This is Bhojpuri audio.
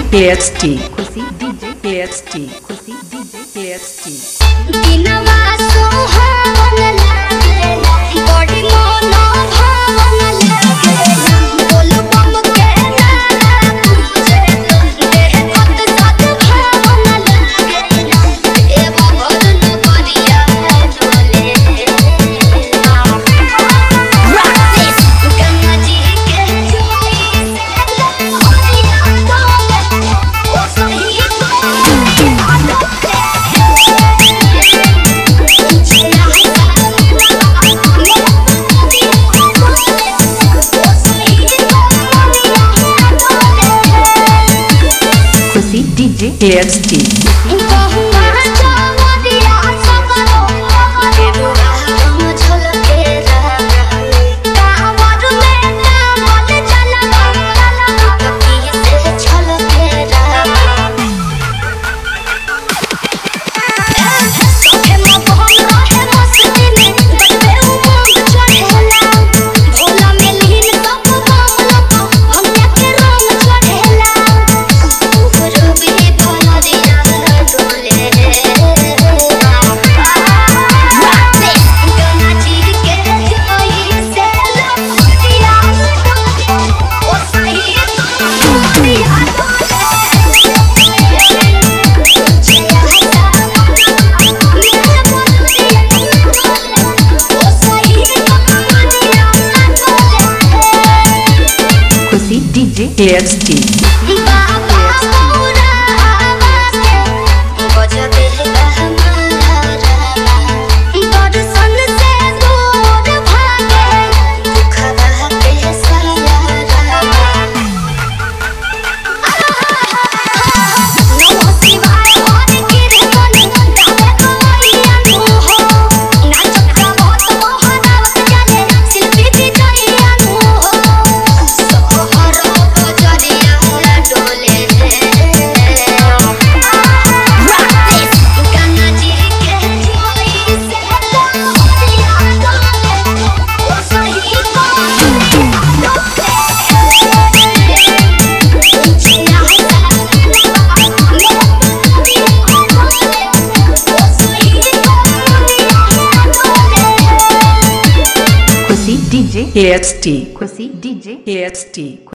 KXT खुशी DJ KXT खुशी DJ KXT दिनवा सुहावन लागे बड़ी मन भावन लागे बोल बम के नारा पूजे देह कत सत भावन लागे ए भवन करिया डोले गंगा जी के जोई से हरिया डोले ओ सही खुशी DJ KXT DJ KXT DJ KXT खुशी DJ KXT